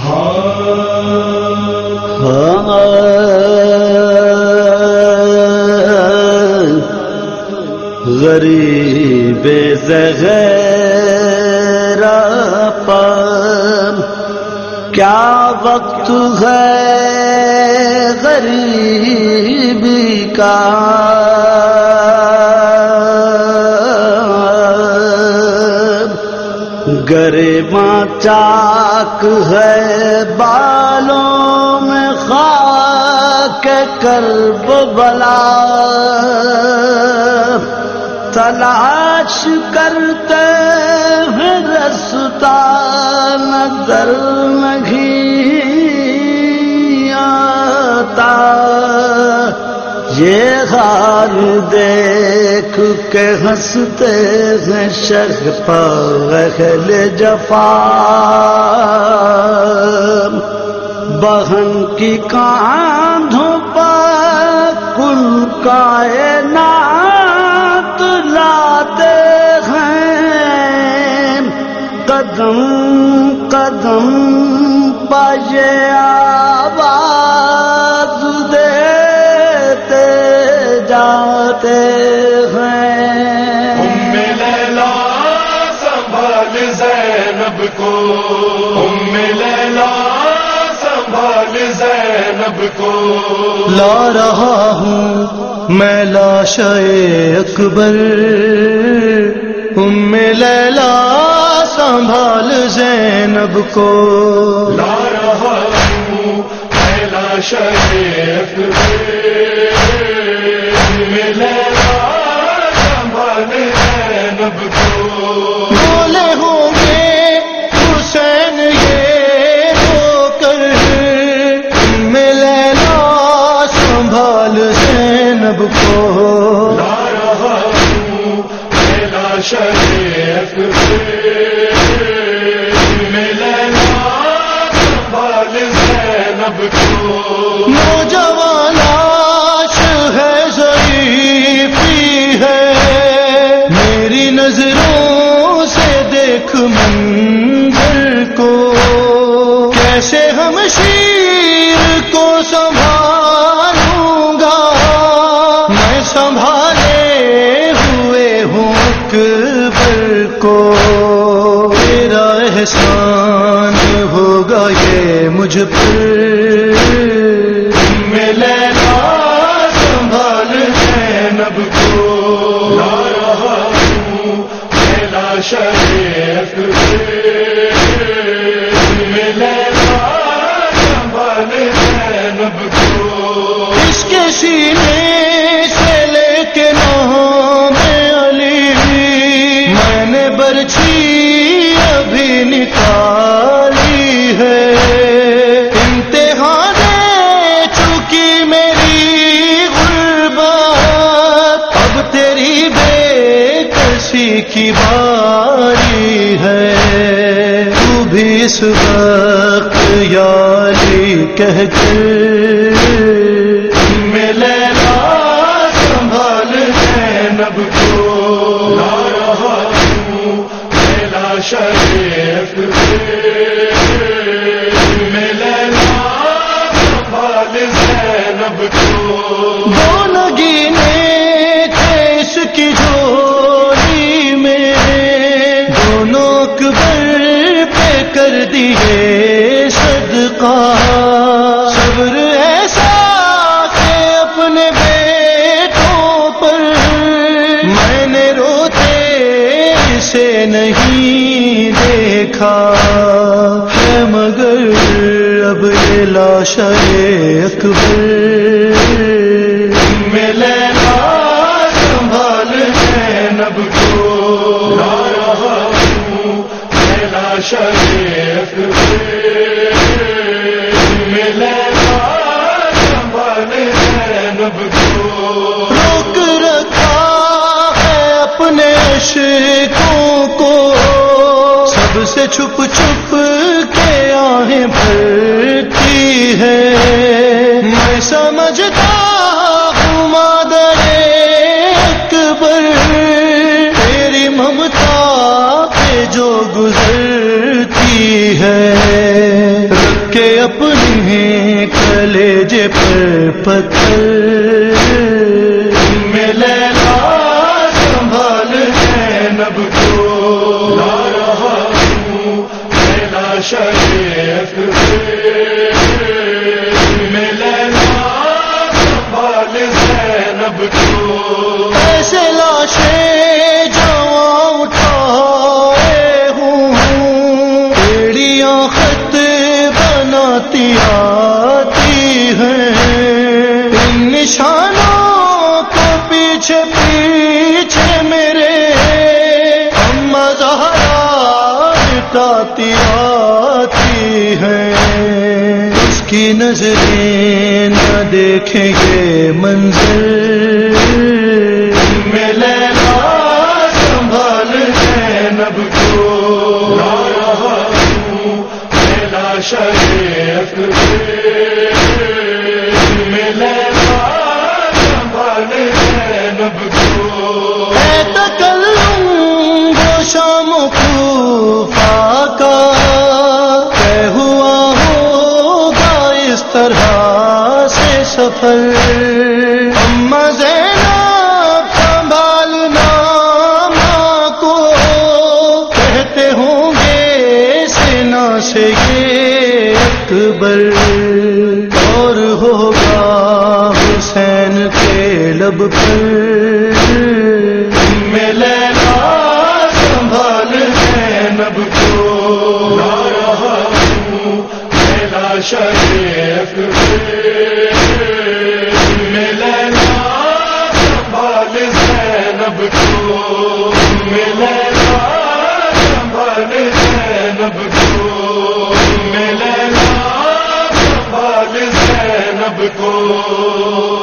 غریب زغیرہ پر کیا وقت ہے غریبی کا، گریباں چاک ہے بالوں میں خاک کرب بلا، تلاش کرتے ہیں رستہ نظر نہیں آتا، یہ حال دیکھ کے ہنستے ہیں شغفا اہل جفا، بہن کی کاندھوں پر کل کائنات لاتے ہیں، قدم قدم پاجے آواز دیتے جاتے ہیں۔ ام لیلا سنبھال زینب کو، ام لیلا سنبھال زینب کو، لا رہا ہوں میں لاش اکبر، ام لیلا سنبھال زینب کو، لا رہا ہوں میں لاش اکبر، ام لیلا سنبھال زینب کو، بولے ہوں گے حسین یہ رو کر، ام لیلا سنبھال زینب کو، لا رہا ہوں میں لاش اکبر، ام لیلا سنبھال زینب کو، نوجوان لاش ہے ضعیفی ہے، میری نظروں سے دیکھ منظر کو، کیسے ہم شیر کو سنبھالوں گا، میں سنبھالے ہوئے ہوں اکبر کو، تیرا احسان ہوگا یہ مجھ پر، ام لیلا سنبھال زینب کو، لا رہا ہوں میں لاش اکبر، ام لیلا سنبھال زینب کو، اس کے سینے سے لے کے نام علی میں نے برچھی ابھی نکالی ہے، امتحان چکی میری غربت، اب تیری بے کسی کی باری ہے، تو بھی اس وقت یا علی کہہ کر، ام لیلا سنبھال زینب کو، لا رہا ہوں میں لاش اکبر، ام لیلا سنبھال زینب کو، دو نگینے تھے اس کی جوڑی میں، دونوں اکبر پہ کر دیے صدقہ، صبر ایسا کہ اپنے بیٹوں پر میں نے روتے اسے نہیں دیکھا ہے، مگر اب یہ لاش اکبر، ام لیلا سنبھال زینب کو، لا رہا ہوں میں لاش اکبر، ام لیلا سنبھال زینب کو، روک رکھا ہے اپنے عشقوں کو، سب سے چھپ چھپ کے آہیں بھرتی ہے، میں سمجھتا ہوں مادر اکبر تیری ممتا پہ جو گزرتی ہے، اپنے کلیجے پر پتھر میں لیلا سنبھال زینب کو لا رہا ہوں لیلا شریف میں لیلا سنبھال زینب کو ایسے لاشیں جواں اٹھائے ہوں بیڑیاں خط بناتی آتی ہیں ان نشانوں کو پیچھے پیچھے میرے اماں زہرا مٹاتی آتی ہیں اس کی نظریں نہ دیکھیں گے منظر میں لیلا سنبھال زینب کو لا رہا ہوں لیلا شریف میں لیلا سنبھال زینب کو اے تکلم وہ شام کوفہ کا طے ہوا ہوگا اس طرح سے سفر اماں زینب سنبھالنا ماں کو کہتے ہوں گے سینا سے یہ اکبر اور ہوگا حسین کے لب پر میں لیلا سنبھال زینب کو لا رہا ہوں لیلا شریف میں لیلا سنبھال زینب کو میں لیلا سنبھال زینب کو میں لیلا سنبھال زینب کو